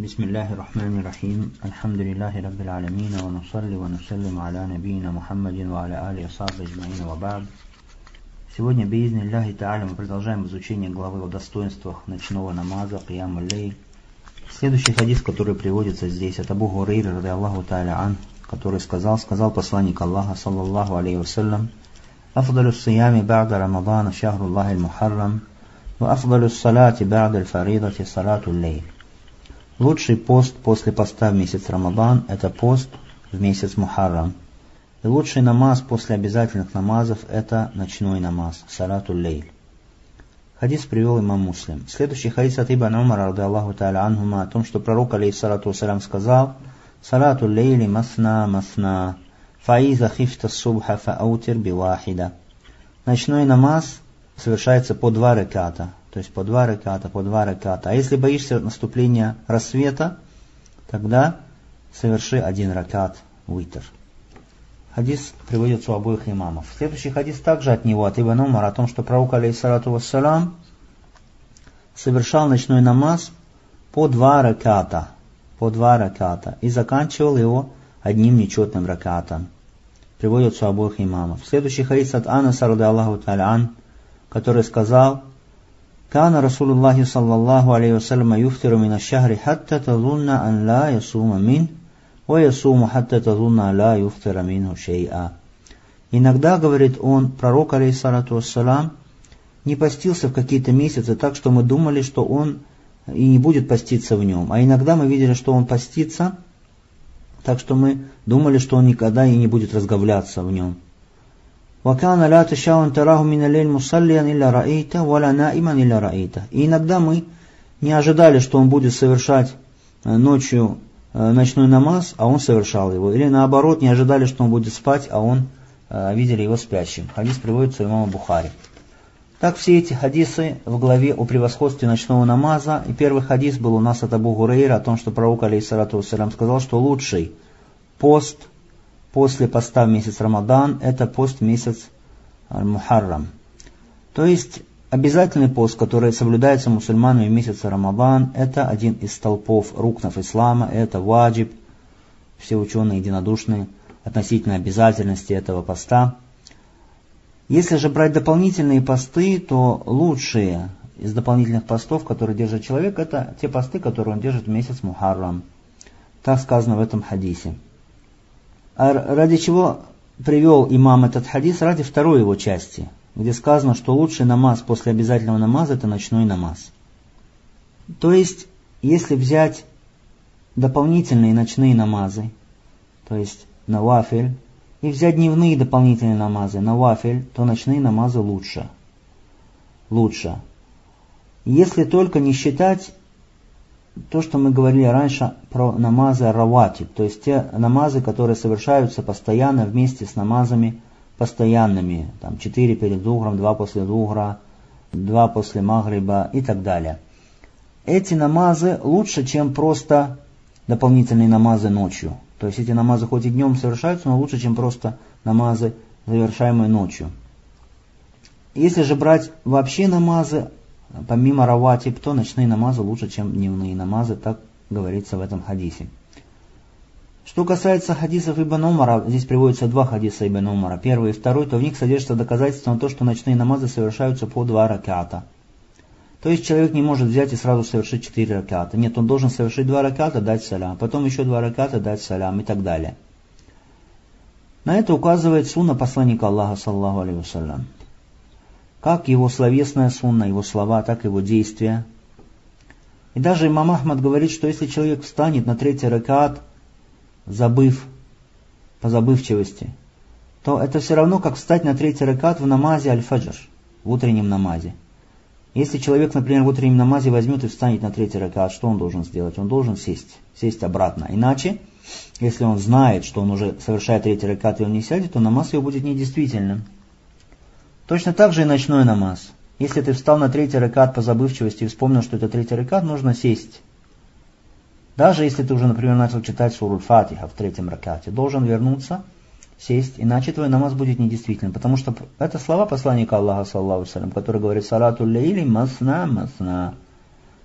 Бисмиллахи рахмани рахим. Альхамдулиллахи раббил алямин. Ва нусалли ва нусаллим аля набийна Мухаммадин ва аля али асхаби аджмаин ва ба'д. Сегодня, биизниллахи та'аля, мы продолжаем изучение главы о достоинствах ночного намаза, киям аль-лейль. Следующий хадис, который приводится здесь, от Абу Гурейры, ради Аллаху та'аля ан, который сказал посланник Аллаха, саллаллаху алейхи вассалям: «Афдалю ссиями ба'да Рамадана шахру Аллахи аль-Мухаррам, ва афдалю ссалати ба'да аль-фаридати салату аль-лейль». Лучший пост после поста в месяц Рамадан – это пост в месяц Мухаррам. И лучший намаз после обязательных намазов – это ночной намаз, салату лейль. Хадис привел имам Муслим. Следующий хадис от Ибн Умара, ради Аллаху та'аля анхума, о том, что пророк, алейхиссалату вассалям, сказал: «Салату лейли масна масна, фаиза хифта субха фаутир бивахида». Ночной намаз совершается по 2 раката. То есть по 2 раката. А если боишься наступления рассвета, тогда соверши 1 ракат, витр. Хадис приводится у обоих имамов. Следующий хадис также от него, от Ибн Умара, о том, что пророк, алейхиссалату вассалям, совершал ночной намаз по 2 раката. И заканчивал его 1 нечетным ракатом. Приводится у обоих имамов. Следующий хадис от Анаса, ради Аллаху та'аля ан, который сказал: «Кана Расулуллахи саллаллаху алейхи вассалям юфтиру мин аш-шахри хатта тазунна ан ла ясума мин, ва ясуму хатта тазунна ан ла юфтира минху шей'a». Иногда, говорит он, пророк, алейхиссалату вассалям, не постился в какие-то месяцы так, что мы думали, что он и не будет поститься в нем. А иногда мы видели, что он постится, так что мы думали, что он никогда и не будет разговляться в нем. وَكَانَ لَا تَشَاءُ أَن تَرَاهُ مِنَ اللَّيْلِ مُصَلِّيًا إِلَّا رَأَيْتَهُ وَلَا نَائِمًا إِلَّا رَأَيْتَهُ. И иногда мы не ожидали, что он будет совершать ночью ночной намаз, а он совершал его. Или наоборот, не ожидали, что он будет спать, а видели его спящим. Хадис приводится у имама Бухари. Так все эти хадисы в главе о превосходстве ночного намаза. И первый хадис был у нас от Абу Гурейра, о том, что пророк, алейхиссалату вассалям, сказал, что лучший пост после поста в месяц Рамадан – это пост в месяц Мухаррам. То есть обязательный пост, который соблюдается мусульманами в месяц Рамадан, это один из столпов рукнов ислама, это ваджиб. Все ученые единодушны относительно обязательности этого поста. Если же брать дополнительные посты, то лучшие из дополнительных постов, которые держит человек, это те посты, которые он держит в месяц Мухаррам. Так сказано в этом хадисе. А ради чего привел имам этот хадис? Ради второй его части, где сказано, что лучший намаз после обязательного намаза – это ночной намаз. То есть, если взять дополнительные ночные намазы, то есть навафиль, и взять дневные дополнительные намазы, навафиль, то ночные намазы лучше. Если только не считать то, что мы говорили раньше про намазы раватиб, то есть те намазы, которые совершаются постоянно вместе с намазами постоянными, 4 перед зухром, 2 после зухра, 2 после магриба и так далее. Эти намазы лучше, чем просто дополнительные намазы ночью. То есть эти намазы хоть и днем совершаются, но лучше, чем просто намазы, совершаемые ночью. Если же брать вообще намазы, помимо раватиб, то ночные намазы лучше, чем дневные намазы, так говорится в этом хадисе. Что касается хадисов Ибн Умара, здесь приводятся 2 хадиса Ибн Умара, первый и второй, то в них содержится доказательство на то, что ночные намазы совершаются по 2 раката. То есть человек не может взять и сразу совершить 4 раката. Нет, он должен совершить 2 раката, дать салям, потом еще 2 раката, дать салям и так далее. На это указывает сунна посланника Аллаха, саллаллаху алейхи вассалям. Как его словесная сунна, его слова, так и его действия. И даже имам Ахмад говорит, что если человек встанет на 3-й ракат, по забывчивости, то это все равно, как встать на 3-й ракат в намазе аль-фаджр, в утреннем намазе. Если человек, например, в утреннем намазе возьмет и встанет на 3-й ракат, что он должен сделать? Он должен сесть обратно. Иначе, если он знает, что он уже совершает 3-й ракат и он не сядет, то намаз его будет недействительным. Точно так же и ночной намаз. Если ты встал на 3-й ракат по забывчивости и вспомнил, что это 3-й ракат, нужно сесть. Даже если ты уже, например, начал читать суру Фатиха в 3-м ракате, должен вернуться, сесть, иначе твой намаз будет недействительным. Потому что это слова посланника Аллаха, саллаллаху алейхи ва саллям, который говорит: «Салату лейли масна масна».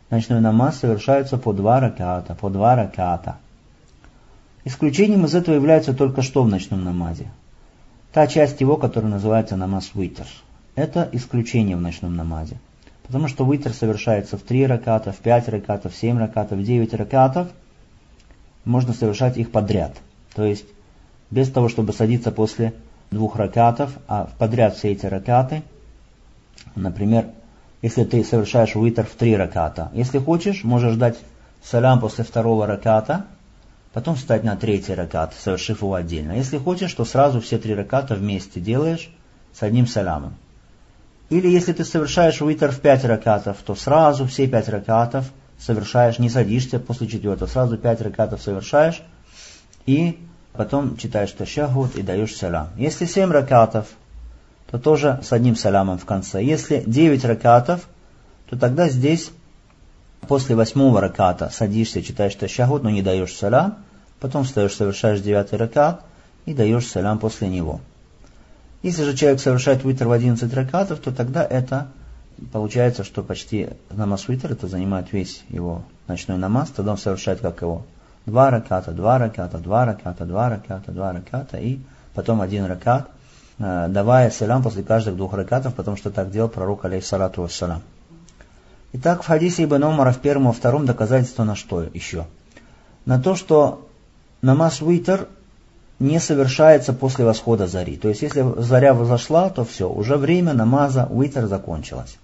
ночной намаз совершаются по 2 раката. Исключением из этого является только что в ночном намазе. Та часть его, которая называется намаз витр. Это исключение в ночном намазе. Потому что витр совершается в 3 раката, в 5 ракатов, в 7 ракатов, в 9 ракатов. Можно совершать их подряд. То есть без того, чтобы садиться после 2 ракатов, а подряд все эти ракаты. Например, если ты совершаешь витр в 3 раката. Если хочешь, можешь дать салям после 2 раката, потом встать на 3 ракат, совершив его отдельно. Если хочешь, то сразу все 3 раката вместе делаешь с одним салямом. Или если ты совершаешь витр в 5 ракатов, то сразу все 5 ракатов совершаешь, не садишься после 4, сразу 5 ракатов совершаешь и потом читаешь ташаххуд и даешь салям. Если 7 ракатов, то тоже с одним салямом в конце. Если 9 ракатов, то тогда здесь после 8 раката садишься, читаешь ташаххуд, но не даешь салям, потом встаешь, совершаешь 9 ракат и даешь салям после него. Если же человек совершает витр в 11 ракатов, то тогда это получается, что почти намаз витр, это занимает весь его ночной намаз, тогда он совершает как его 2 раката, 2 раката, 2 раката, 2 раката, 2 раката и потом 1 ракат, давая салям после каждых 2 ракатов, потому что так делал пророк алейхиссалату вассалям. Итак, в хадисе Ибн Умара в 1 и 2 доказательство на что еще? На то, что намаз витр не совершается после восхода зари. То есть, если заря возошла, то все, уже время намаза витр закончилось.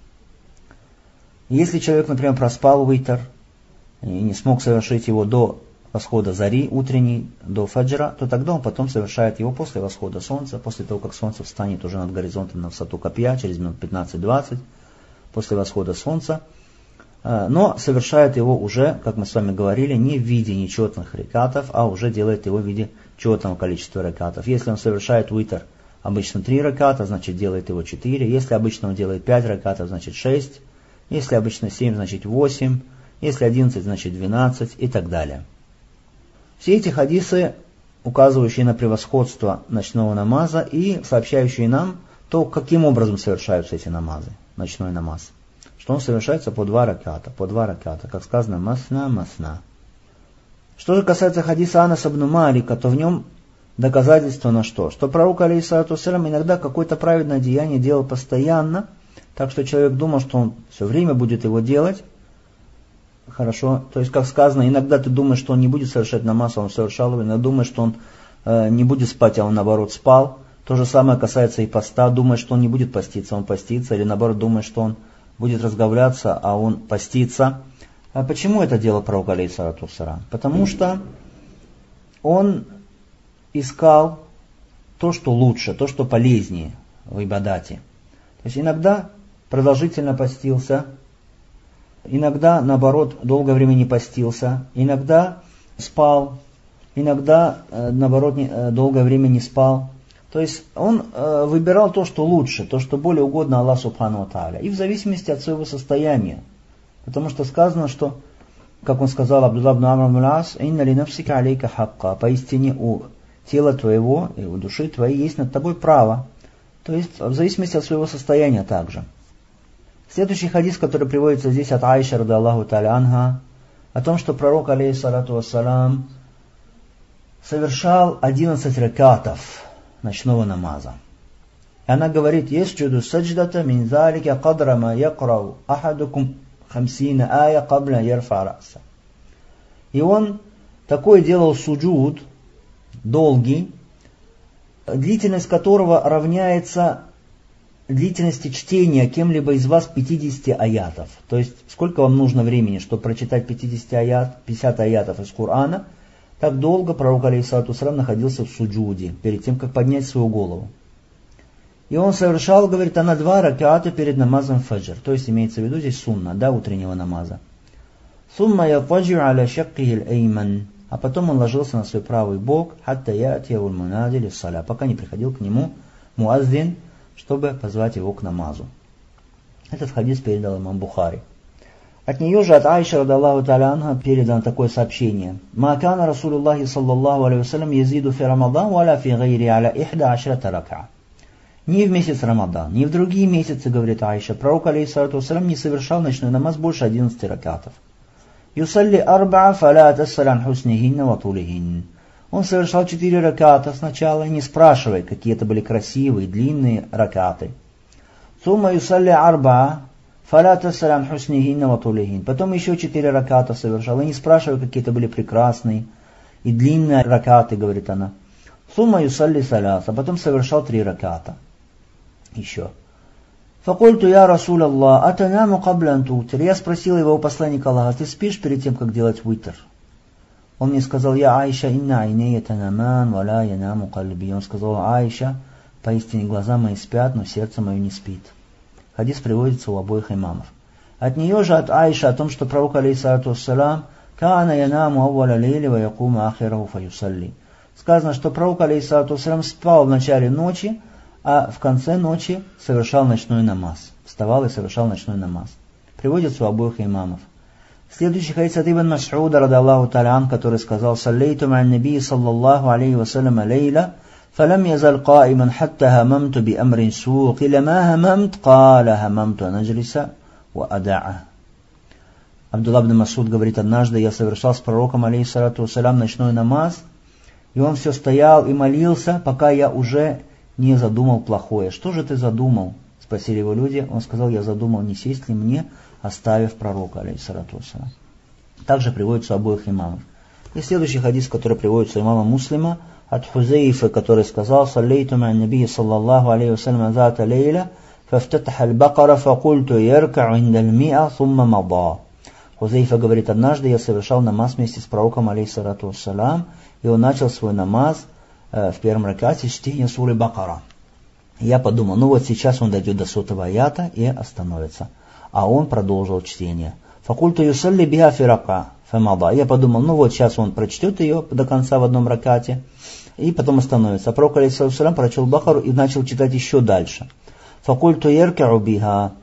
Если человек, например, проспал витр и не смог совершить его до восхода зари утренней, до фаджра, то тогда он потом совершает его после восхода солнца, после того, как солнце встанет уже над горизонтом на высоту копья, через минут 15-20, после восхода солнца. Но совершает его уже, как мы с вами говорили, не в виде нечетных ракатов, а уже делает его в виде четного количества ракатов. Если он совершает витр обычно 3 раката, значит делает его 4. Если обычно он делает 5 ракатов, значит 6. Если обычно 7, значит 8. Если 11, значит 12 и так далее. Все эти хадисы, указывающие на превосходство ночного намаза и сообщающие нам то, каким образом совершаются эти намазы, ночной намаз. Что он совершается по 2 раката, как сказано, масна. Что же касается хадиса Анаса ибн Малика, то в нем доказательство на что? Что пророк, алейхиссалату вассалям, иногда какое-то праведное деяние делал постоянно, так что человек думал, что он все время будет его делать. Хорошо, то есть, как сказано, иногда ты думаешь, что он не будет совершать намаз, а он совершал его, иногда думаешь, что он не будет спать, а он наоборот спал. То же самое касается и поста, думаешь, что он не будет поститься, он постится, или наоборот думаешь, что он будет разговляться, а он постится. А почему это делал пророк, алейхиссалату вассалям? Потому что он искал то, что лучше, то, что полезнее в ибадате. То есть иногда продолжительно постился, иногда, наоборот, долгое время не постился, иногда спал, иногда, наоборот, долгое время не спал. То есть он выбирал то, что лучше, то, что более угодно Аллаху Субхану ва Тааля, и в зависимости от своего состояния. Потому что сказано, что, как он сказал Абдуллах ибн Амр ибн ас, «Инна ли нафсика алейка хакка», поистине у тела твоего и у души твоей есть над тобой право. То есть в зависимости от своего состояния также. Следующий хадис, который приводится здесь от Аиши радиаллаху тааля анха, о том, что пророк, алейхиссалату вассалям, совершал 11 ракатов ночного намаза. И она говорит, «Есджуду садждата мин залика кадра ма якрау ахадукум хамсина ая кабля ярфа раса». И он такой делал суджуд, долгий, длительность которого равняется длительности чтения кем-либо из вас 50 аятов. То есть, сколько вам нужно времени, чтобы прочитать 50 аятов из Корана, так долго пророк, алейхиссалату вассалям, находился в суджуде, перед тем, как поднять свою голову. И он совершал, говорит она, 2 раката перед намазом фаджр. То есть, имеется в виду здесь сунна, да, утреннего намаза. Сумма яфаджир аля шаккихил эйман. А потом он ложился на свой правый бок, хатта яатиявул мунадили саля, пока не приходил к нему муаззин, чтобы позвать его к намазу. Этот хадис передал имам Бухари. От нее же, от Аиши радиаллаху тааля анха, передано такое сообщение. «Ма кана Расулуллахи саллаллаху алейхи вассалям язиду фи Рамадан, валя фи гайри аля 11 рака». Ни в месяц Рамадан, ни в другие месяцы, говорит Аиша, пророк, алейхиссалату вассалям, не совершал ночной намаз больше 11 ракатов. Юсалли арбаа фаля тассалян хуснихинна ва тулихин. Он совершал 4 раката сначала, не спрашивая, какие это были красивые, длинные ракаты. Сумма юсалли арбаа фаля тассалян хуснихинна ва тулихин. Потом еще 4 раката совершал, и не спрашивая, какие это были прекрасные и длинные ракаты, говорит она. Сумма юсалли саляса. Потом совершал 3 раката. Еще. Факульту я Расул Аллах, атанаму каблан тутир. Я спросил его, посланника Аллаха, ты спишь перед тем, как делать витр? Он мне сказал, я Аиша, инна айнея танаман, валя янаму кальби. Он сказал, Аиша, поистине глаза мои спят, но сердце мое не спит. Хадис приводится у обоих имамов. От нее же, от Аиша, о том, что пророк, алейхиссалату вассалам, каана янаму авваля лейли ва якума ахираху фаюсалли. Сказано, что пророк, алейхиссалату вассалам, спал в начале ночи, а в конце ночи совершал ночной намаз. Вставал и совершал ночной намаз. Приводится у обоих имамов. Следующий хадис от Ибн Мас'уда, ради Аллаху та'аля, который сказал, «Саллейту ма'ан наби, саллаллаху алейхи вассалям, лейла, фалам язал каиман, хатта хамамту би амрин сук, или ма хамамт, каля хамамту анаджлиса, ва ада'а». Абдулла ибн Мас'уд говорит, однажды я совершал с пророком, алейхиссалату вассалям, ночной намаз, и он все стоял и молился, пока я уже не задумал плохое. Что же ты задумал? Спросили его люди. Он сказал, я задумал, не сесть ли мне, оставив пророка, алейхиссалату вассалям. Также приводится у обоих имамов. И следующий хадис, который приводится у имама Муслима, от Хузейфа, который сказал, «Саллейту ма'ан наби, саллаллаху алейхи вассалям, зата лейля, фафтатаха аль-бакара, факульту яркa'у индаль ми'a, сумма мада». Хузейфа говорит, однажды я совершал намаз вместе с пророком, алейхиссалату вассалям, и он начал свой намаз в первом ракате с чтения суры Бакара. Я подумал, ну вот сейчас он дойдет до 100-го аята и остановится. А он продолжил чтение. Факульту юсалли биха фирака фамада. Я подумал, ну вот сейчас он прочтет ее до конца в одном ракате и потом остановится. А пророк, алейхиссалям, прочел Бакару и начал читать еще дальше. Факульту яркa'у биха.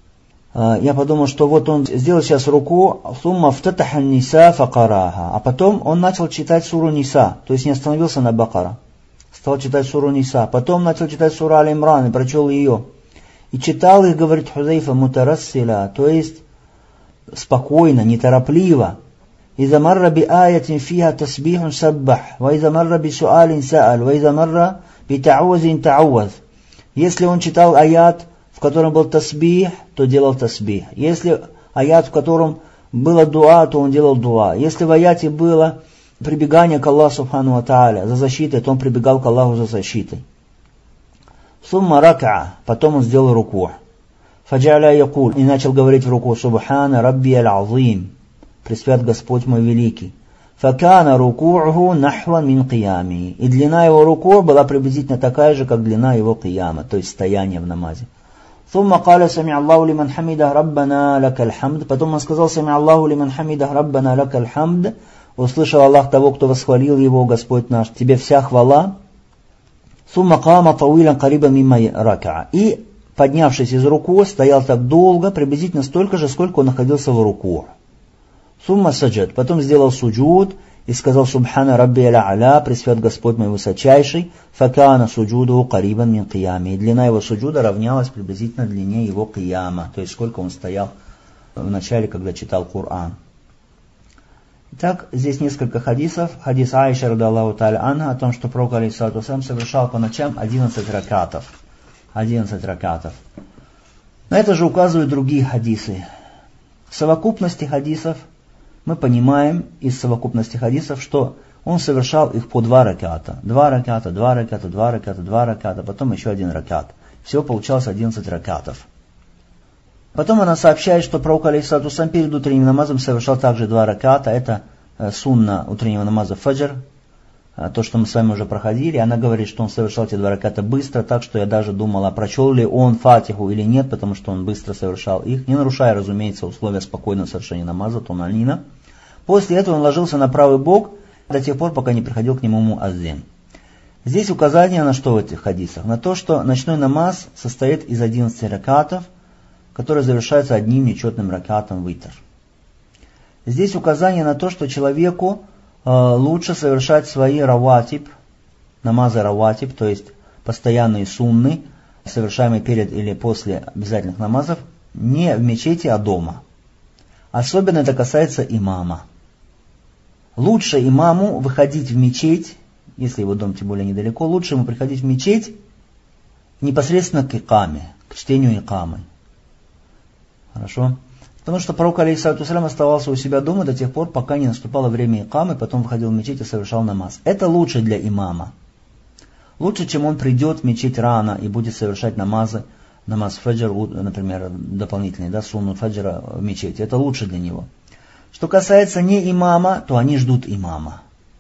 Я подумал, что вот он сделал сейчас руку, сумма фтатаха ниса факараха. А потом он начал читать суру Ниса, то есть не остановился на Бакара. Стал читать суру Ниса. Потом начал читать суру Аль-Имран и прочел ее. И читал их, говорит Хузейфа, мутарассиля, то есть спокойно, неторопливо. «Иза марра би аятин фиха тасбихун саббах, ва иза марра би суалин сааль, ва иза марра би та'уазин та'уаз». Если он читал аят, в котором был тасбих, то делал тасбих. Если аят, в котором было дуа, то он делал дуа. Если в аяте было прибегание к Аллаху субхану ва тааля за защитой, то он прибегал к Аллаху за защитой. Сумма рака, потом он сделал руку. Фаджаля якуль, и начал говорить в руку, субхана рабби аль-азим, пресвят Господь мой великий. Факана руку'ху нахван мин қиями. И длина его руку была приблизительно такая же, как длина его қияма, то есть стояние в намазе. Сумма каля сами Аллаху лиман хамидах раббана лакаль хамд. Потом он сказал сами Аллаху лиман хамидах раббана лакаль хамд. Услышал Аллах того, кто восхвалил его, Господь наш, тебе вся хвала. Сумма кама тауилян карибан мимма рака. И, поднявшись из руку, стоял так долго, приблизительно столько же, сколько он находился в руку. Сумма саджад. Потом сделал суджуд и сказал субхана рабби аля, пресвят Господь мой высочайший, факана суджуду карибан мин қиями. И длина его суджуда равнялась приблизительно длине его қияма, то есть сколько он стоял в начале, когда читал Коран. Итак, здесь несколько хадисов. Хадис Аиша, ради Аллаху та'аля анха, о том, что пророк, алейхиссалату вассалям, совершал по ночам 11 ракатов. 11 ракатов. На это же указывают другие хадисы. В совокупности хадисов мы понимаем из совокупности хадисов, что он совершал их по 2 раката. 2 раката, 2 раката, 2 раката, 2 раката, потом еще 1 ракат. Всего получалось 11 ракатов. Потом она сообщает, что пророк, алейхиссалату вассалям, перед утренним намазом совершал также 2 раката. Это сунна утреннего намаза фаджр, то, что мы с вами уже проходили. Она говорит, что он совершал эти 2 раката быстро, так что я даже думала, прочел ли он фатиху или нет, потому что он быстро совершал их, не нарушая, разумеется, условия спокойного совершения намаза, тунанина. После этого он ложился на правый бок до тех пор, пока не приходил к нему муаззин. Здесь указание на что в этих хадисах? На то, что ночной намаз состоит из 11 ракатов, которые завершаются одним нечетным ракатом витр. Здесь указание на то, что человеку лучше совершать свои раватиб, намазы раватиб, то есть постоянные сунны, совершаемый перед или после обязательных намазов, не в мечети, а дома. Особенно это касается имама. Лучше имаму выходить в мечеть, если его дом тем более недалеко, лучше ему приходить в мечеть непосредственно к икаме, к чтению икамы. Хорошо? Потому что пророк, алейхиссалату вассалям, оставался у себя дома до тех пор, пока не наступало время икамы, потом выходил в мечеть и совершал намаз. Это лучше для имама. Лучше, чем он придет в мечеть рано и будет совершать намазы, намаз фаджр, например, дополнительный, да, сунну фаджра в мечети. Это лучше для него. Что касается не имама, то они ждут имама.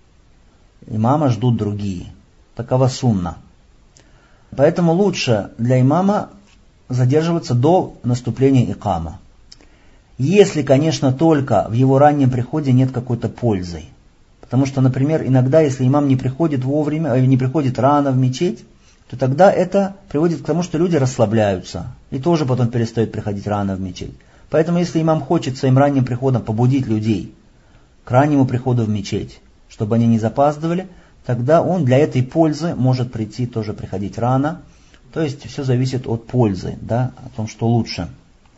Имама ждут другие. Такова сунна. Поэтому лучше для имама задерживаться до наступления икама. Если, конечно, только в его раннем приходе нет какой-то пользы. Потому что, например, иногда, если имам не приходит вовремя, не приходит рано в мечеть, то тогда это приводит к тому, что люди расслабляются и тоже потом перестают приходить рано в мечеть. Поэтому, если имам хочет своим ранним приходом побудить людей к раннему приходу в мечеть, чтобы они не запаздывали, тогда он для этой пользы может прийти, тоже приходить рано. То есть все зависит от пользы, да, о том, что лучше.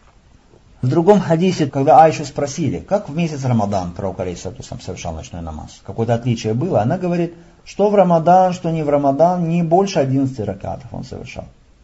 В другом хадисе, когда Айшу спросили, как в месяц Рамадан пророк алейхиссалату вассалям совершал ночной намаз, какое-то отличие было, она говорит, что в Рамадан, что не в Рамадан, не больше 11 ракатов он совершал.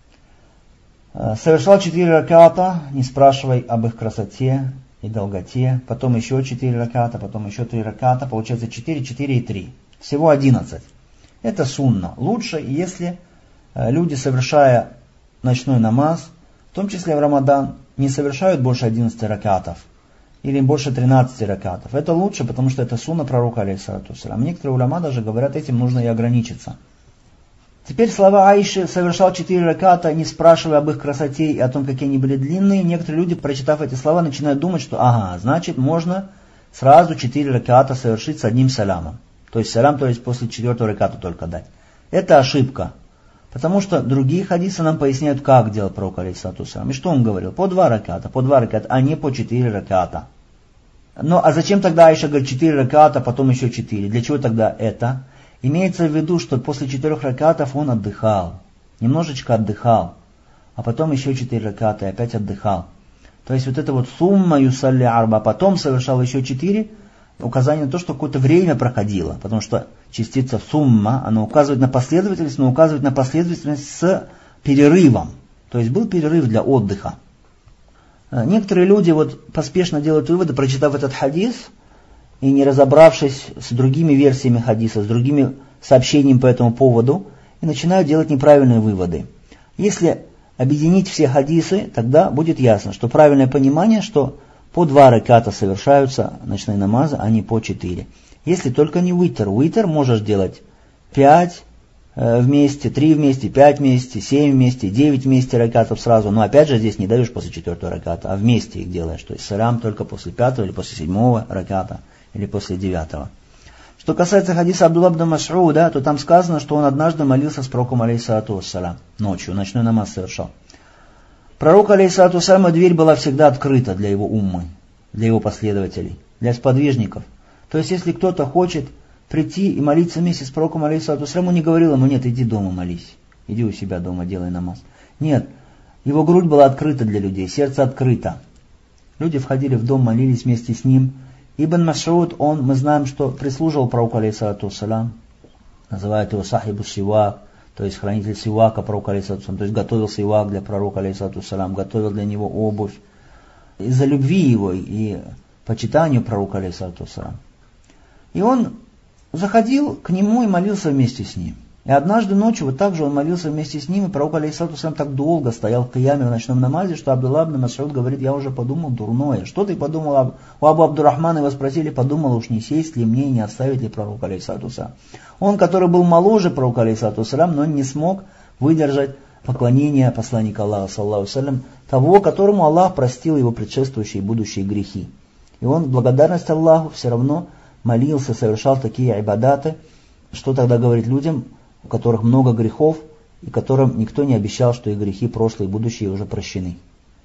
Совершал 4 раката, не спрашивай об их красоте и долготе, потом еще 4 раката, потом еще 3 раката, получается 4, 4 и 3. Всего 11. Это сунна. Лучше, если люди, совершая ночной намаз, в том числе в Рамадан, не совершают больше 11 ракатов или больше 13 ракатов. Это лучше, потому что это сунна пророка, алейхиссалату вассалям. Некоторые уляма даже говорят, этим нужно и ограничиться. Теперь слова Аиши совершал 4 раката, не спрашивая об их красоте и о том, какие они были длинные. Некоторые люди, прочитав эти слова, начинают думать, что значит можно сразу 4 раката совершить с одним салямом. То есть салям, то есть после 4-го раката только дать. Это ошибка. Потому что другие хадисы нам поясняют, как делал пророк, алейхиссалату вассалям. И что он говорил? По 2 раката, а не по 4 раката. А зачем тогда Аиша говорит 4 раката, потом еще 4? Для чего тогда это? Имеется в виду, что после 4 ракатов он отдыхал. Немножечко отдыхал. А потом еще 4 раката и опять отдыхал. То есть вот это вот сумма юсалли арба, потом совершал еще 4, указание на то, что какое-то время проходило. Потому что частица сумма, она указывает на последовательность, но указывает на последовательность с перерывом. То есть был перерыв для отдыха. Некоторые люди поспешно делают выводы, прочитав этот хадис, и не разобравшись с другими версиями хадиса, с другими сообщениями по этому поводу, и начинают делать неправильные выводы. Если объединить все хадисы, тогда будет ясно, что правильное понимание, что по 2 раката совершаются ночные намазы, а не по 4. Если только не витр. Витр можешь делать 5 вместе, 3 вместе, 5 вместе, 7 вместе, 9 вместе ракатов сразу. Но опять же здесь не даешь после 4-го раката, а вместе их делаешь. То есть салям только после 5-го или после 7-го раката, или после 9-го. Что касается хадиса Абдулла ибн Мас'уда, то там сказано, что он однажды молился с пророком, алейхиссалату вассалям, ночью, ночной намаз совершал. Пророк, алейхиссалату вассалям, дверь была всегда открыта для его уммы, для его последователей, для сподвижников. То есть, если кто-то хочет прийти и молиться вместе с пророком, алейхиссалату вассалям, он не говорил ему, нет, иди дома молись, иди у себя дома, делай намаз. Нет, его грудь была открыта для людей, сердце открыто. Люди входили в дом, молились вместе с ним. Ибн Мас'уд, мы знаем, что прислуживал пророку, алейхиссалату вассалям, называют его сахибу сивак, то есть хранитель сивака пророка, алейхиссалату вассалям, то есть готовил сивак для пророка, алейхиссалату вассалям, готовил для него обувь. Из-за любви его и почитанию пророка, алейхиссалату вассалям. И он заходил к нему и молился вместе с ним. И однажды ночью также он молился вместе с ним, и пророк, алейхиссалату вассалям, так долго стоял в кияме в ночном намазе, что Абдулла ибн Мас'уд говорит, я уже подумал дурное. Что ты подумал? У Абу Абдуррахмана его спросили, подумал, уж не сесть ли мне и не оставить ли пророка, алейхиссалату вассалям. Он, который был моложе пророка, алейхиссалату вассалям, но не смог выдержать поклонение посланника Аллаха, саллаллаху алейхи ва саллям, того, которому Аллах простил его предшествующие и будущие грехи. И он в благодарность Аллаху все равно молился, совершал такие ибадаты, что тогда говорить людям, у которых много грехов, и которым никто не обещал, что их грехи прошлые и будущие уже прощены.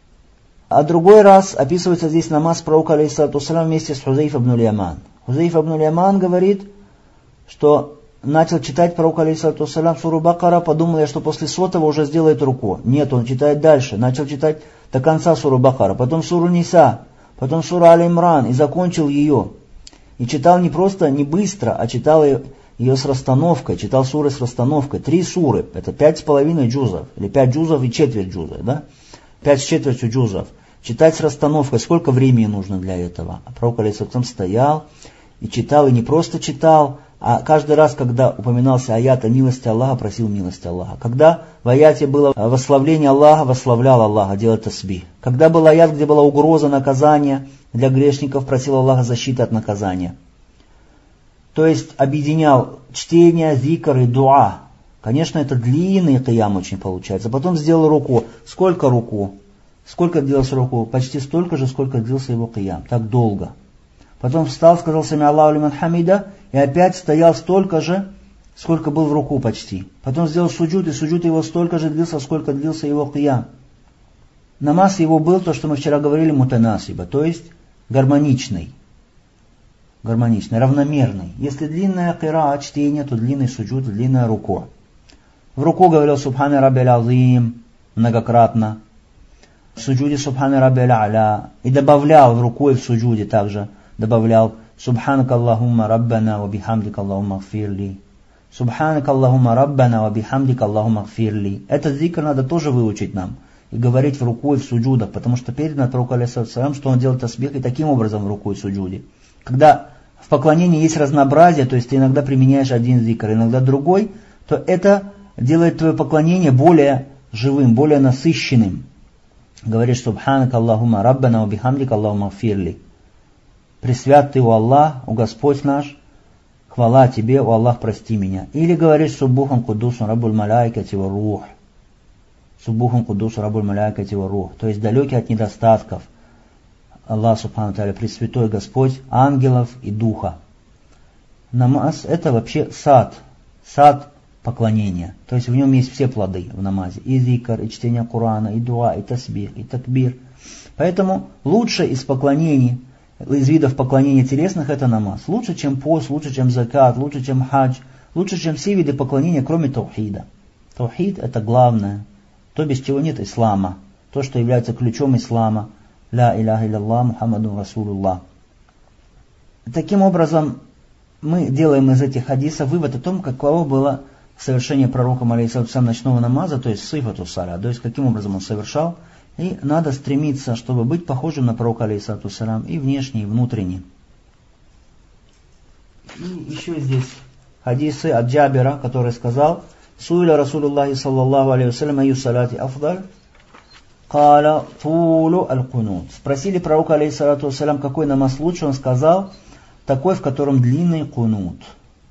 А другой раз описывается здесь намаз пророка, алейхиссалату вассалям, вместе с Хузайфа ибн Яман. Хузайфа ибн Яман говорит, что начал читать пророк, алейхиссалату вассалям, суру Бакара, подумал я, что после 100-го уже сделает руку. Нет, он читает дальше, начал читать до конца суру Бакара, потом суру Ниса, потом суру Аль-Имран, и закончил ее. И читал не просто, не быстро, а читал ее с расстановкой, читал суры с расстановкой. 3 суры, это 5,5 джузов, или 5 джузов и четверть джуза, да? 5 с четвертью джузов. Читать с расстановкой, сколько времени нужно для этого? А пророк, алейхиссалам, стоял и читал, и не просто читал, а каждый раз, когда упоминался аят о милости Аллаха, просил милости Аллаха. Когда в аяте было восславление Аллаха, восславлял Аллаха, делал тасбих. Когда был аят, где была угроза наказания для грешников, просил Аллаха защиты от наказания. То есть объединял чтение, зикр и дуа. Конечно, это длинный киям очень получается. Потом сделал руку. Сколько руку? Сколько длился руку? Почти столько же, сколько длился его киям. Так долго. Потом встал, сказал сами Аллаху лиман хамида, и опять стоял столько же, сколько был в руку почти. Потом сделал суджуд, и суджуд его столько же длился, сколько длился его киям. Намаз его был, то, что мы вчера говорили, мутанасиба, то есть гармоничный. Гармоничный, равномерный. Если длинная кира, чтение, то длинный суджуд, длинная руку. В руку говорил Субхана Раббил Азим многократно. В суджуде Субхана Раббил А'ля. И добавлял в руку и в суджуде также. Добавлял Субханака Аллахумма Раббана ва бихамдика Аллахумма гфирли. Субханака Аллахумма Раббана ва бихамдика Аллахумма гфирли. Этот зикр надо тоже выучить нам. И говорить в руку и в суджудах. Потому что передано пророку, алейхиссалам, что он делает тасбих и таким образом в руку и в суджуде. Когда в поклонении есть разнообразие, то есть ты иногда применяешь один зикр, иногда другой, то это делает твое поклонение более живым, более насыщенным. Говоришь Субханака Аллахумма Раббана ва бихамдика Аллахумма гфирли. Пресвят ты, о Аллах, о Господь наш, хвала тебе, о Аллах, прости меня. Или говоришь Суббухан Куддусун Раббуль Маляйкати ва Рух. Суббухан Куддусун Раббуль Маляйкати ва Рух. То есть далекий от недостатков. Аллах Субхану Тааля, Пресвятой Господь, ангелов и духа. Намаз это вообще сад поклонения. То есть в нем есть все плоды в намазе. И зикр, и чтение Корана, и дуа, и тасбих, и такбир. Поэтому лучше из поклонений, из видов поклонения телесных это намаз. Лучше, чем пост, лучше, чем закат, лучше, чем хадж, лучше, чем все виды поклонения, кроме таухида. Таухид это главное, то, без чего нет ислама, то, что является ключом ислама. Ля иляха илlallah Мухаммаду Расулуллах. Таким образом, мы делаем из этих хадисов вывод о том, каково было совершение пророком алейхиссалям ночного намаза, то есть сифату саля, то есть каким образом он совершал. И надо стремиться, чтобы быть похожим на пророка алейхиссалям и внешне, и внутренне. И еще здесь хадисы от Джабира, который сказал: «Суиля Расулуллахи саллаллаху алейхи вассалям аю салати афдаль». Каля тулу аль-кунут. Спросили пророка, алейхиссалату вассалям, какой намаз лучше, он сказал, такой, в котором длинный кунут.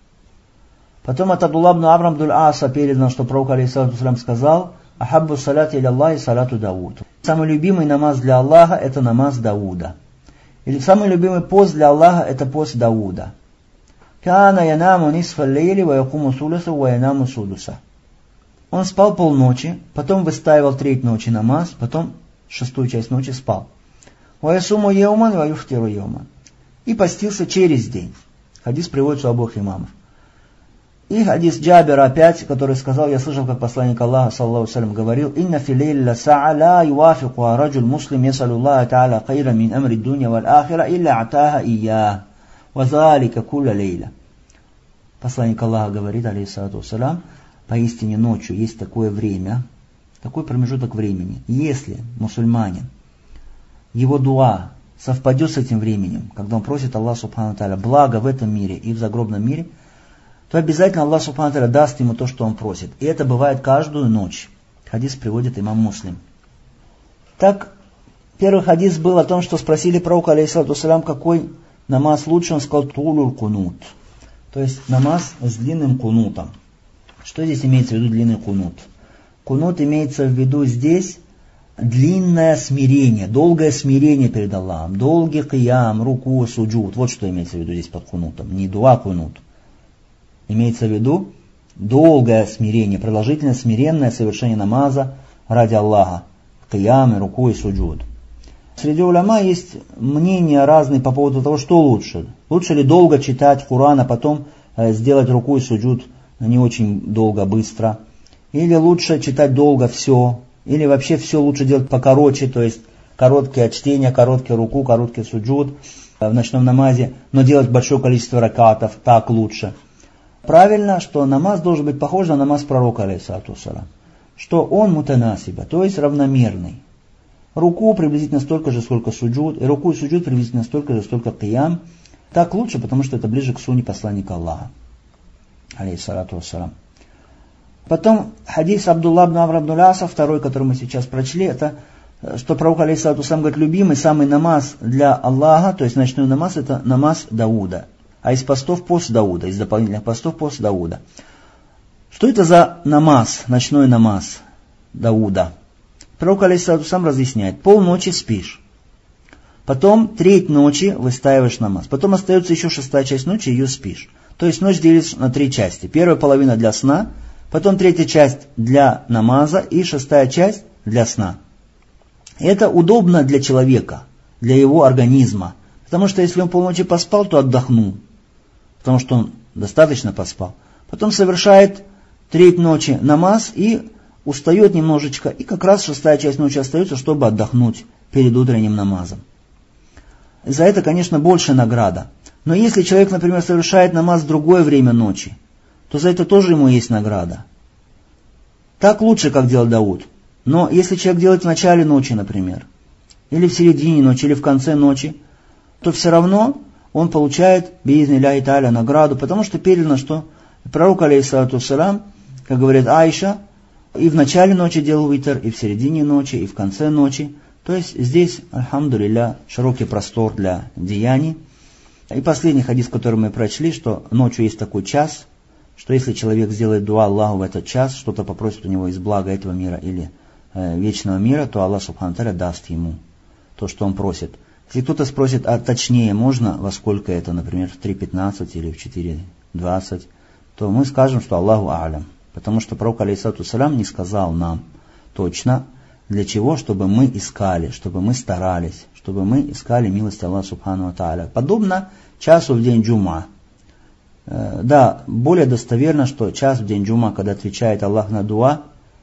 Потом от Абдулла ибн Амр ибн аль-Аса передано, что пророк, алейхиссалату вассалям, сказал: «Ахаббу салати иля Аллахи салату Дауд». Самый любимый намаз для Аллаха это намаз Дауда. Или самый любимый пост для Аллаха это пост Дауда. Кана янаму нисфа лейли ва якуму сулюса ва янаму судуса. Он спал полночи, потом выстаивал треть ночи намаз, потом 6-ю часть ночи спал. «Ваясуму еуман, ваюфтиру еуман». И постился через день. Хадис приводится у обоих имамов. И хадис Джабира опять, который сказал, я слышал, как посланник Аллаха, саллаллаху алейхи ва саллям, говорил: «Инна фи лейля саа ла юафику раджуль муслим ясалу Аллаха та'аля хайра мин амри дунья валь ахира илля атаха ия. Вазалика кулля лейля». Посланник Аллаха говорит, алейхиссалату вассалям, поистине ночью есть такое время, такой промежуток времени. Если мусульманин, его дуа совпадет с этим временем, когда он просит Аллаха Субхану Тааля благо в этом мире и в загробном мире, то обязательно Аллах Субхану Тааля даст ему то, что он просит. И это бывает каждую ночь. Хадис приводит имам Муслим. Так, первый хадис был о том, что спросили пророка, алейхиссалату вассалям, какой намаз лучше, он сказал: тулуль кунут. То есть намаз с длинным кунутом. Что здесь имеется в виду длинный кунут? Кунут имеется в виду здесь длинное смирение, долгое смирение перед Аллахом, долгий киям, руку, суджуд. Вот что имеется в виду здесь под кунутом. Не дуа кунут. Имеется в виду долгое смирение, продолжительное смиренное совершение намаза ради Аллаха. Киям, руку и суджуд. Среди уляма есть мнения разные по поводу того, что лучше. Лучше ли долго читать Куран, а потом сделать руку и суджуд не очень долго, быстро. Или лучше читать долго все. Или вообще все лучше делать покороче, то есть короткие чтения, короткий руку, короткий суджуд в ночном намазе, но делать большое количество ракатов, так лучше. Правильно, что намаз должен быть похож на намаз пророка, алейхиссалату вассалям, что он мутанасиба, то есть равномерный. Руку приблизительно столько же, сколько суджуд, и руку и суджуд приблизительно столько же, сколько киям. Так лучше, потому что это ближе к сунне посланника Аллаха, алейхиссалату вассалям. Потом хадис Абдулла ибн Амр ибн Аса, второй, который мы сейчас прочли, это что пророк, алейхиссалату вассалям, говорит, любимый самый намаз для Аллаха, то есть ночной намаз, это намаз Дауда. А из постов пост Дауда, из дополнительных постов пост Дауда. Что это за намаз, ночной намаз Дауда? Пророк, алейхиссалату вассалям, разъясняет, полночи спишь, потом треть ночи выстаиваешь намаз, потом остается еще 6-я часть ночи, ее спишь. То есть ночь делится на 3 части. Первая половина для сна, потом 3-я часть для намаза и 6-я часть для сна. Это удобно для человека, для его организма. Потому что если он полночи поспал, то отдохнул. Потому что он достаточно поспал. Потом совершает треть ночи намаз и устает немножечко. И как раз 6-я часть ночи остается, чтобы отдохнуть перед утренним намазом. За это, конечно, больше награда. Но если человек, например, совершает намаз в другое время ночи, то за это тоже ему есть награда. Так лучше, как делал Дауд. Но если человек делает в начале ночи, например, или в середине ночи, или в конце ночи, то все равно он получает биизни ляхи тааля награду, потому что передано, что пророк, алейхиссалату вассалям, как говорит Айша, и в начале ночи делал витр, и в середине ночи, и в конце ночи. То есть здесь, альхамдулилля, широкий простор для деяний. И последний хадис, который мы прочли, что ночью есть такой час, что если человек сделает дуа Аллаху в этот час, что-то попросит у него из блага этого мира или вечного мира, то Аллах субхану тааля даст ему то, что он просит. Если кто-то спросит, а точнее можно, во сколько это, например, в 3:15 или в 4:20, то мы скажем, что Аллаху а'лям. Потому что пророк, алейхиссалату вассалям, не сказал нам точно, для чего, чтобы мы искали, чтобы мы старались, чтобы мы искали милость Аллаха субхану тааля. Подобно часу в день джума. Да, более достоверно, что час в день джума, когда отвечает Аллах на дуа,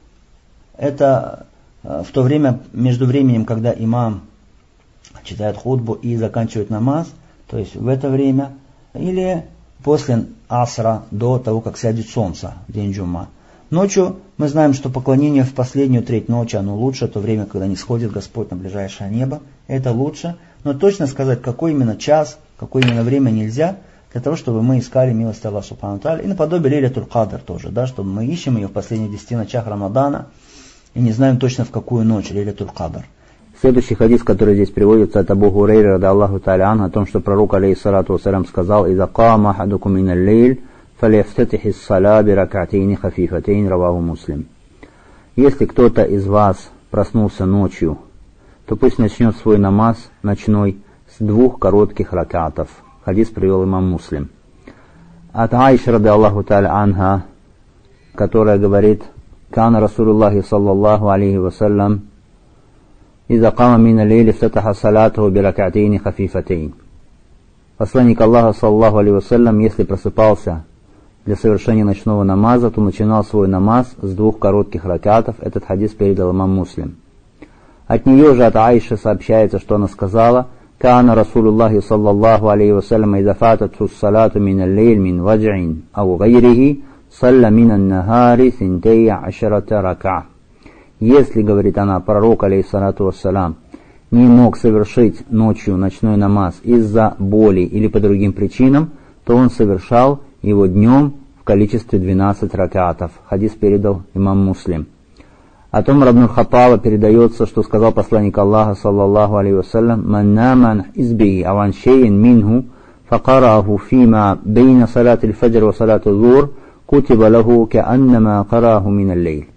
это в то время, между временем, когда имам читает хутбу и заканчивает намаз, то есть в это время, или после асра, до того, как сядет солнце в день джума. Ночью мы знаем, что поклонение в последнюю треть ночи, оно лучше, то время, когда не сходит Господь на ближайшее небо, это лучше. Но точно сказать, какой именно час, какое именно время нельзя, для того, чтобы мы искали милость Аллаха субхану тааля. И наподобие Лейлятуль Кадр тоже, да, чтобы мы ищем ее в последних 10 ночах Рамадана и не знаем точно в какую ночь Лейлятуль Кадр. Следующий хадис, который здесь приводится от Абу Хурейры, ради Аллаху тааля анху, о том, что пророк, алейхиссалату вассалям, сказал: «Иза кама ахадукум миналь лейль, фалияфтатихи ссаля биракатейни хафифатейн, раваху Муслим». Если кто-то из вас проснулся ночью, то пусть начнет свой намаз ночной с 2 коротких ракатов. Хадис привел имам Муслим. От Аиши, ради Аллаху тааля анха, которая говорит: «Кана Расулуллахи саллаллаху алейхи вассалям, иза кама мина лейли фтатаха салатаху биракатейни хафифатейн». Посланник Аллаха саллаллаху алейхи вассалям, если просыпался для совершения ночного намаза, то начинал свой намаз с 2 коротких ракатов. Этот хадис передал имам Муслим. От нее же, от Аиши, сообщается, что она сказала: «Кана Расулуллахи саллаллаху алейхи вассалям, иза фататху ссалату миналь лейль мин вадж'ин ау гайрихи, салля минан нахари синтей ашарата рака». Если, говорит она, пророк, алейхиссалату вассалям, не мог совершить ночью ночной намаз из-за боли или по другим причинам, то он совершал его днем в количестве 12 ракатов. Хадис передал имам Муслим. О том Ибн Хаттаба передается, что сказал посланник Аллаха саллаллаху алейхи вассалям: «Ман нама избии аван шейин минху, факараху фима бейна салат аль-фаджр ва салат аль-зур, кутиба лаху кааннама караху мин аль-лейль».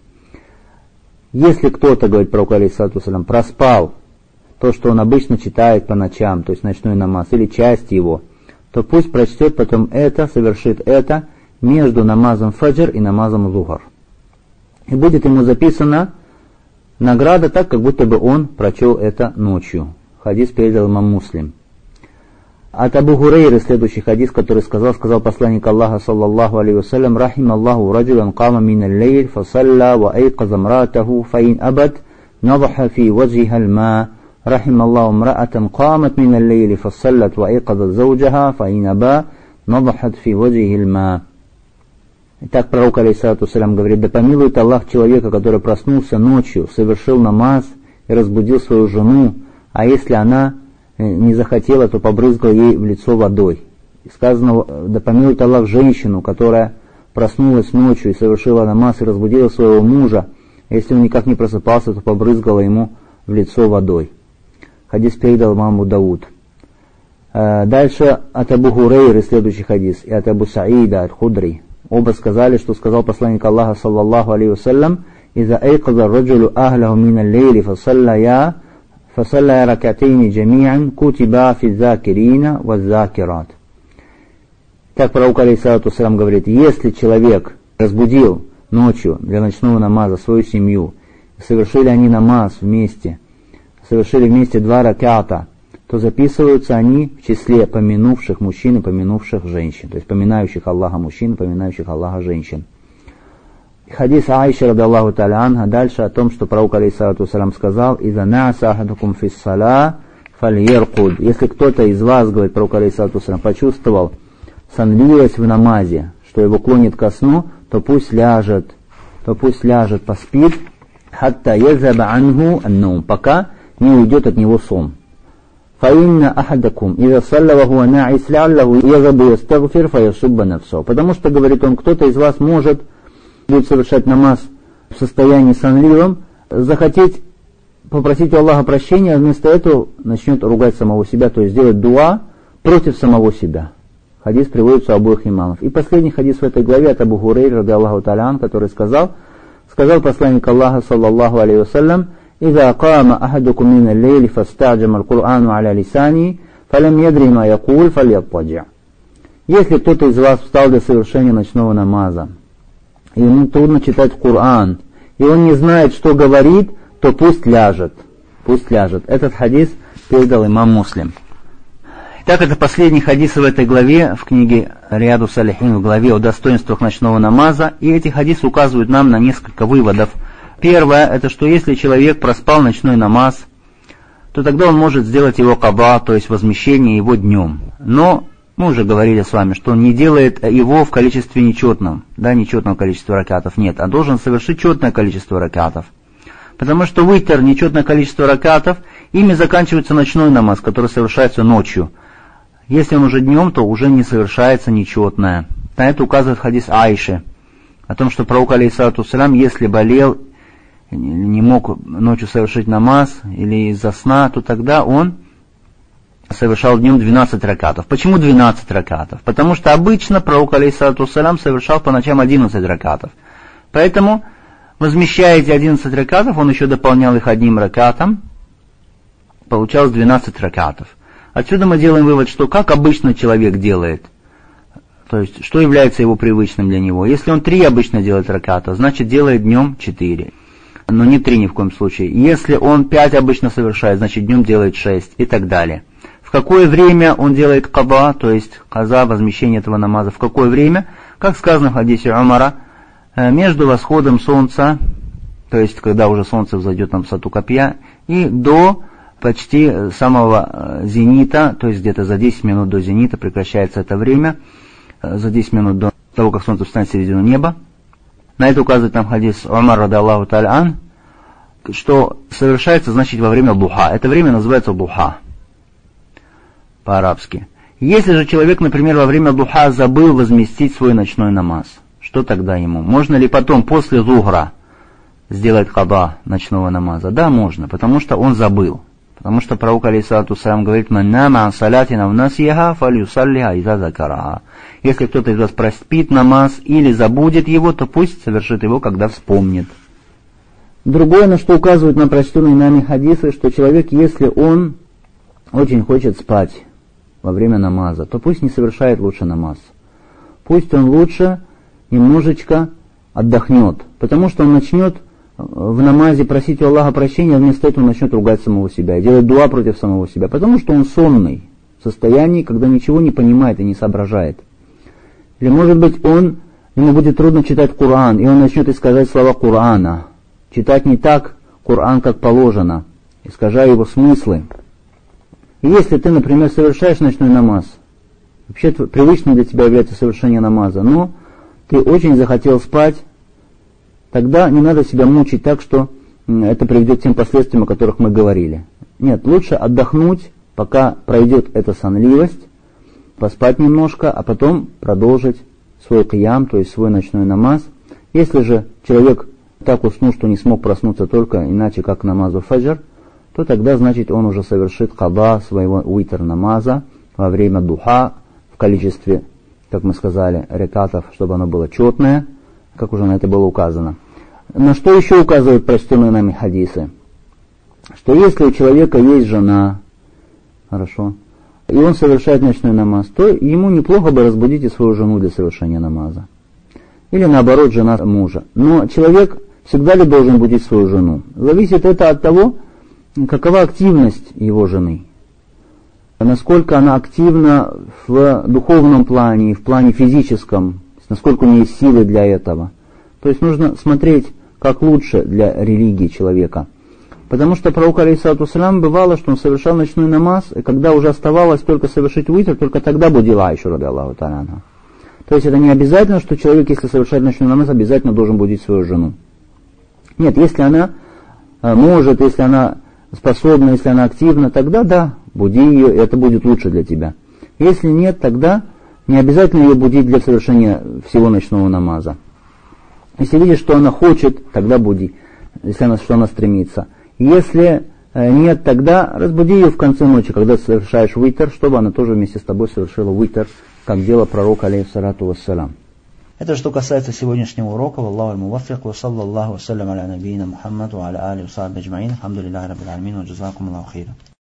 Если кто-то, говорит пророк, алейхиссалату вассалям, проспал то, что он обычно читает по ночам, то есть ночной намаз, или часть его, то пусть прочтет потом это, совершит это между намазом фаджр и намазом зухр. И будет ему записана награда так, как будто бы он прочел это ночью. Хадис передал имам Муслим. От Абу Хурейры следующий хадис, который сказал посланник Аллаха, саллаллаху алейхи вассалям: «Рахим Аллаху раджулан кама мин аль-лейль, фасалла ва айказа мратаху, фаин абад, надаха фи ваджиха аль-ма. Рахим Аллаху мраатан камат мин аль-лейль, фасаллат ва айказа зауджаха, фаин аба, надахат фи ваджихи аль-ма». Итак, пророк, алейхиссалату вассалям, говорит: да помилует Аллах человека, который проснулся ночью, совершил намаз и разбудил свою жену, а если она не захотела, то побрызгал ей в лицо водой. И сказано: да помилует Аллах женщину, которая проснулась ночью и совершила намаз и разбудила своего мужа, а если он никак не просыпался, то побрызгала ему в лицо водой. Хадис передал имам Абу Дауд. Дальше от Абу Хурейры следующий хадис, и от Абу Саида аль-Худри. Оба сказали, что сказал посланник Аллаха, саллаллаху алейхи вассалям: «Иза айказа раджулю ахляху мин аль-лейли фасалля ракатейни джами'ан кутиба фи закирина ва закират». Так пророк, алейхиссалату вассалям, говорит: если человек разбудил ночью для ночного намаза свою семью, совершили они намаз вместе, совершили вместе 2 раката, то записываются они в числе помянувших мужчин и помянувших женщин, то есть поминающих Аллаха мужчин и поминающих Аллаха женщин. Хадис Аиши радиаллаху та'аля анха дальше о том, что пророк, алейхиссалату вассалям, сказал: «Иза на'аса ахадукум фис сала фальяркуд». Если кто-то из вас, говорит пророк, алейхиссалату вассалям, почувствовал сонливость в намазе, что его клонит ко сну, то пусть ляжет, поспит, хатта язаба анху аннум, пока не уйдет от него сон. «Фаинна ахадакум иза салла ва хуа на'ис ляллаху язабу ястагфир фаясубба нафсо». Потому что, говорит он, кто-то из вас может будет совершать намаз в состоянии сонливом, захотеть попросить у Аллаха прощения, а вместо этого начнет ругать самого себя, то есть делать дуа против самого себя. Хадис приводится у обоих имамов. И последний хадис в этой главе от Абу Хурейры, радиаллаху та'аля анху, который сказал посланник Аллаха, саллаллаху алейхи вассалям: «Иза кама ахадукум мин аль-лейли фастаджама аль-Кур'ану аля лисани, фалям ядри ма якуль фальяттаджи». Если кто-то из вас встал для совершения ночного намаза, и ему трудно читать Коран, и он не знает, что говорит, то пусть ляжет. Этот хадис передал имам Муслим. Итак, это последний хадис в этой главе, в книге Риаду Салихин, в главе о достоинствах ночного намаза, и эти хадисы указывают нам на несколько выводов. Первое, это что если человек проспал ночной намаз, то тогда он может сделать его каба, то есть возмещение его днем. Но мы уже говорили с вами, что он не делает его в количестве нечетном, нечетного количества ракатов нет, а должен совершить четное количество ракатов. Потому что витр, нечетное количество ракатов, ими заканчивается ночной намаз, который совершается ночью. Если он уже днем, то уже не совершается нечетное. На это указывает хадис Аиши, о том, что пророк, алейхиссалату вассалям, если болел, не мог ночью совершить намаз или из-за сна, то тогда он совершал днем 12 ракатов. Почему 12 ракатов? Потому что обычно пророк, алейхиссалату вассалям, совершал по ночам 11 ракатов. Поэтому, возмещая эти 11 ракатов, он еще дополнял их одним ракатом, получалось 12 ракатов. Отсюда мы делаем вывод, что как обычно человек делает, то есть что является его привычным для него. Если он 3 обычно делает раката, значит делает днем 4. Но не 3 ни в коем случае. Если он 5 обычно совершает, значит днем делает 6 и так далее. В какое время он делает каба, то есть каза, возмещение этого намаза, в какое время, как сказано в хадисе Умара, между восходом солнца, то есть когда уже солнце взойдет на высоту копья, и до почти самого зенита, то есть где-то за 10 минут до зенита прекращается это время, за 10 минут до того, как солнце встанет в середину неба. На это указывает нам хадис Умар радиаллаху та'аля ан, что совершается, значит, во время духа. Это время называется духа по-арабски. Если же человек, например, во время духа забыл возместить свой ночной намаз, что тогда ему? Можно ли потом, после зухра, сделать каба ночного намаза? Да, можно, потому что он забыл. Потому что пророк, алейхиссалату вассалям, говорит: «Ман нама ан салатина в насьяха фалюсаллиха иза закараха». Если кто-то из вас проспит намаз или забудет его, то пусть совершит его, когда вспомнит. Другое, на что указывают на прочтенные нами хадисы, что человек, если он очень хочет спать во время намаза, то пусть не совершает лучше намаз. Пусть он лучше немножечко отдохнет, потому что он начнет в намазе просить у Аллаха прощения, а вместо этого начнет ругать самого себя и делать дуа против самого себя, потому что он сонный. в состоянии, когда ничего не понимает и не соображает. Или может быть ему будет трудно читать Коран, и он начнет искажать слова Корана, читать не так Коран, как положено, искажая его смыслы. И если ты, например, совершаешь ночной намаз, вообще привычным для тебя является совершение намаза, но ты очень захотел спать, тогда не надо себя мучить так, что это приведет к тем последствиям, о которых мы говорили. Нет, лучше отдохнуть, пока пройдет эта сонливость, поспать немножко, а потом продолжить свой киям, то есть свой ночной намаз. Если же человек так уснул, что не смог проснуться только иначе, как намазу фаджр, то тогда, значит, он уже совершит када своего уитр намаза во время духа в количестве, как мы сказали, рекатов, чтобы оно было четное, как уже на это было указано. На что еще указывают прочтенные нами хадисы? Что если у человека есть жена, хорошо, и он совершает ночной намаз, то ему неплохо бы разбудить и свою жену для совершения намаза. Или наоборот, жена мужа. Но человек всегда ли должен будить свою жену? Зависит это от того, какова активность его жены. Насколько она активна в духовном плане, в плане физическом, насколько у нее есть силы для этого. То есть нужно смотреть, как лучше для религии человека. Потому что пророк, алейхиссалату вассалям, бывало, что он совершал ночной намаз, и когда уже оставалось только совершить уитр, только тогда будил Аишу, радиаллаху та'аля анха. То есть это не обязательно, что человек, если совершает ночной намаз, обязательно должен будить свою жену. Нет, если она может, если она способна, если она активна, тогда да, буди ее, и это будет лучше для тебя. Если нет, тогда не обязательно ее будить для совершения всего ночного намаза. Если видишь, что она хочет, тогда буди, если она стремится. Если нет, тогда разбуди ее в конце ночи, когда совершаешь уитр, чтобы она тоже вместе с тобой совершила уитр, как делал пророк, алейхиссалату вассалям. Это что касается сегодняшнего урока. Валлаху аль-муваффик, ва саллаллаху вассалям аля набийна Мухаммад, ва аля али ва сахби аджмаин. Алхамдулиллахи раббил аламин, ва джазакум Аллаху хейран.